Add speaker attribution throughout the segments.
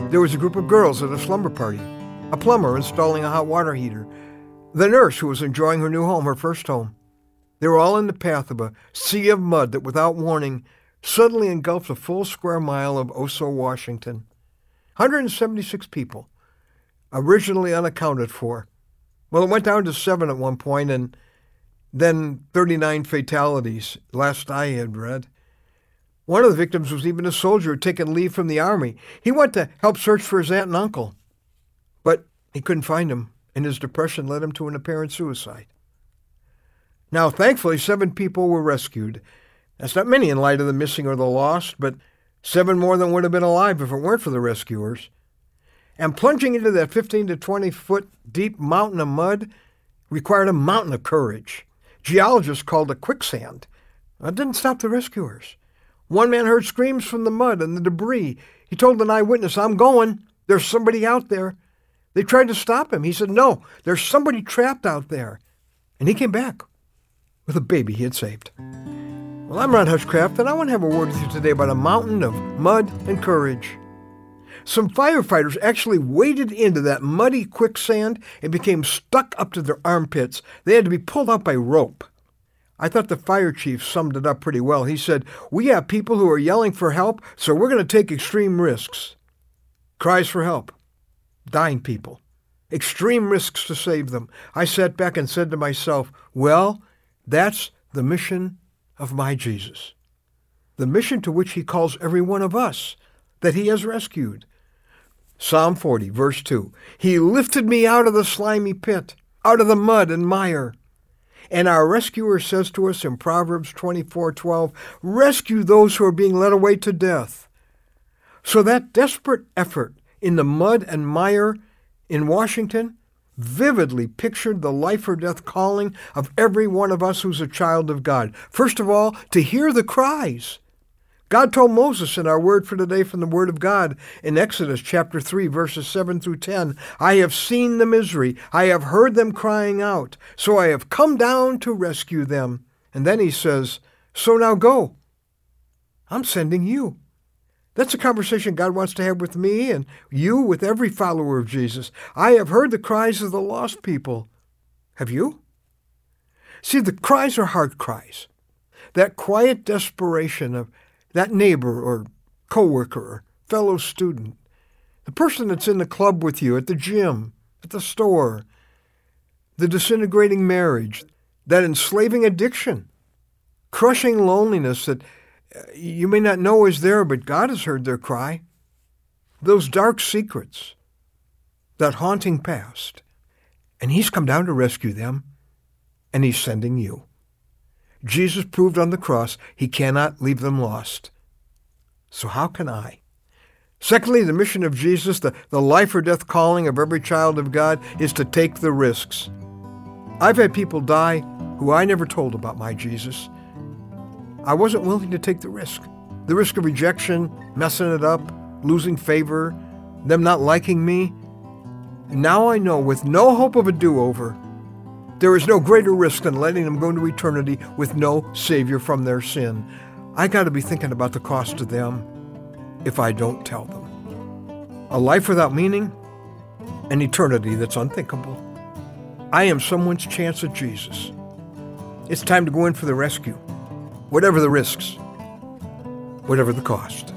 Speaker 1: There was a group of girls at a slumber party, a plumber installing a hot water heater, the nurse who was enjoying her new home, her first home. They were all in the path of a sea of mud that, without warning, suddenly engulfed a full square mile of Oso, Washington. 176 people, originally unaccounted for. Well, it went down to 7 at one point, and then 39 fatalities, last I had read. One of the victims was even a soldier who had taken leave from the Army. He went to help search for his aunt and uncle, but he couldn't find them, and his depression led him to an apparent suicide. Now, thankfully, 7 people were rescued. That's not many in light of the missing or the lost, but 7 more than would have been alive if it weren't for the rescuers. And plunging into that 15 to 20-foot deep mountain of mud required a mountain of courage. Geologists called it quicksand. That didn't stop the rescuers. One man heard screams from the mud and the debris. He told an eyewitness, "I'm going. There's somebody out there." They tried to stop him. He said, "No, there's somebody trapped out there." And he came back with a baby he had saved. Well, I'm Ron Hutchcraft, and I want to have a word with you today about a mountain of mud and courage. Some firefighters actually waded into that muddy quicksand and became stuck up to their armpits. They had to be pulled out by rope. I thought the fire chief summed it up pretty well. He said, "We have people who are yelling for help, so we're going to take extreme risks." Cries for help. Dying people. Extreme risks to save them. I sat back and said to myself, well, that's the mission of my Jesus. The mission to which he calls every one of us, that he has rescued. Psalm 40, verse 2. He lifted me out of the slimy pit, out of the mud and mire. And our rescuer says to us in Proverbs 24:12, rescue those who are being led away to death. So that desperate effort in the mud and mire in Washington vividly pictured the life or death calling of every one of us who's a child of God. First of all, to hear the cries. God told Moses in our word for today from the Word of God in Exodus chapter 3, verses 7 through 10, I have seen the misery. I have heard them crying out. So I have come down to rescue them. And then he says, so now go. I'm sending you. That's a conversation God wants to have with me and you, with every follower of Jesus. I have heard the cries of the lost people. Have you? See, the cries are heart cries. That quiet desperation of that neighbor or coworker or fellow student, the person that's in the club with you, at the gym, at the store, the disintegrating marriage, that enslaving addiction, crushing loneliness that you may not know is there, but God has heard their cry. Those dark secrets, that haunting past. And he's come down to rescue them, and he's sending you. Jesus proved on the cross he cannot leave them lost. So how can I? Secondly, the mission of Jesus, the life or death calling of every child of God, is to take the risks. I've had people die who I never told about my Jesus. I wasn't willing to take the risk of rejection, messing it up, losing favor, them not liking me. And now I know with no hope of a do-over, there is no greater risk than letting them go into eternity with no Savior from their sin. I got to be thinking about the cost to them if I don't tell them. A life without meaning, an eternity that's unthinkable. I am someone's chance at Jesus. It's time to go in for the rescue, whatever the risks, whatever the cost.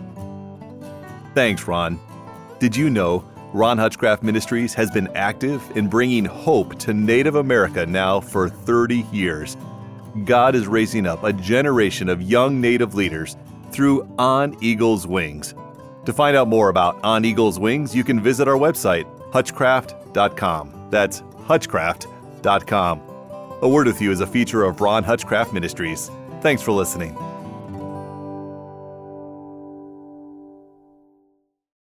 Speaker 2: Thanks, Ron. Did you know Ron Hutchcraft Ministries has been active in bringing hope to Native America now for 30 years. God is raising up a generation of young Native leaders through On Eagle's Wings. To find out more about On Eagle's Wings, you can visit our website, hutchcraft.com. That's hutchcraft.com. A Word With You is a feature of Ron Hutchcraft Ministries. Thanks for listening.